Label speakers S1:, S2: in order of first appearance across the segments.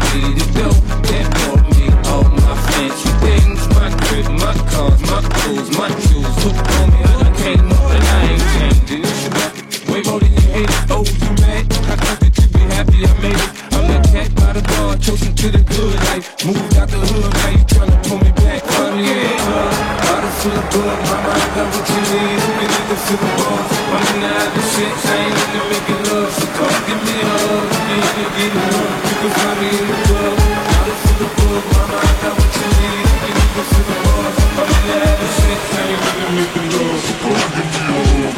S1: me the dough that bought me all my fancy things. My crib, my cars, my clothes, my shoes. Look on me, I done came up and I ain't changing. You should love it way more than you hate it. Oh, you mad? I thought that you'd be happy I made it. I'm that cat by the bar, chosen to the good life. Moved out the hood, now you tryna pull me back. Find me in the club, bottle full of bug. Mama, I got what you need. You can either feel the buzz. I'm in the other shit, I ain't into making love. So come give me a hug, you can get it up. You can find me in the club, bottle full of bug. Mama, I got what you need. You can either feel the buzz. I'm in the other shit, I ain't into making love. So come give me a hug.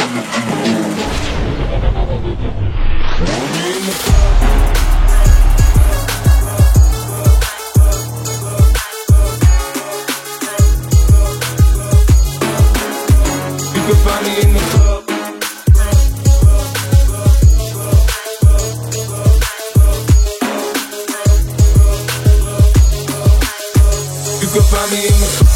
S1: In the club. You can find me in the club. You can find me in the club.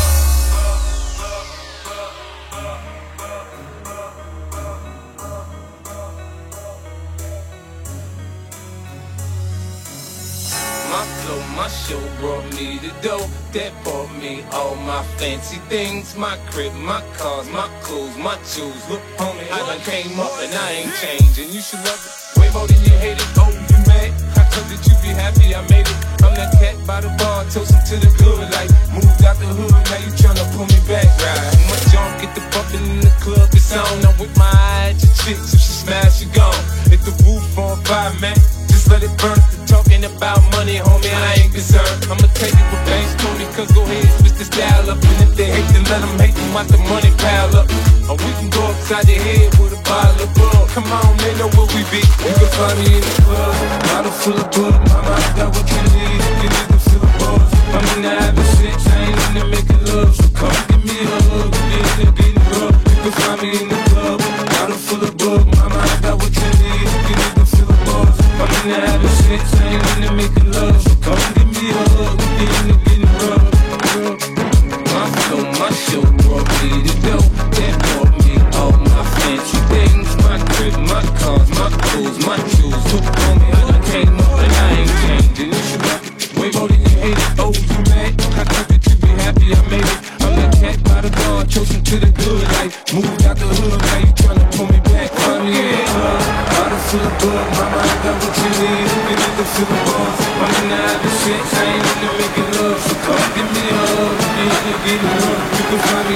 S1: My flow, my show brought me the dough that bought me all my fancy things. My crib, my cars, my clothes, my shoes. Look, homie, I done came up and I ain't changing. You should love it way more than you hate it. Oh, you mad? I thought that you'd be happy I made it. I'm that cat by the bar, toasting to the good life. Moved out the hood, now you tryna pull me back. Right? My junk get the bumpin' in the club, it's on. I'm with my eye at your chick, so she smash, she gone. Hit the roof on fire, man. Just let it burn. Talking about money, homie, I ain't concerned. I'ma tell you what banks told me, cause go ahead, switch the style up. And if they hate, then let them hate them, watch the money pile up. Or we can go upside your head with a bottle of bug. Come on, they know where we be. You can find me in the club, bottle full of bug. Mama, I got what you need, you need to feel the buzz. I'm in the having sex, I ain't into making love. So come give me a hug, you need to get it up. You can find me in the club, bottle full of bug. Mama, I got what you need, you need to feel the buzz. I'm in the having sex, I ain't into making love. So come give me a hug, you need to get it up. My flow, my show brought me the dough that bought me all my fancy things. My crib, my cars, my clothes, my shoes. Look on me, I done came up and I ain't changing. You should love it way more than you hate it. Oh, you mad? I thought that you'd be happy I made it. I'm that cat by the bar, chosen to the good life. Moved out the hood, now you tryna pull me back. Find me in the club, bottle full of bug. Mama, I got what you need. You need to feel the buzz. I'm in the other shit, I ain't into making love. So come give me a hug, you need to get it up. You can find me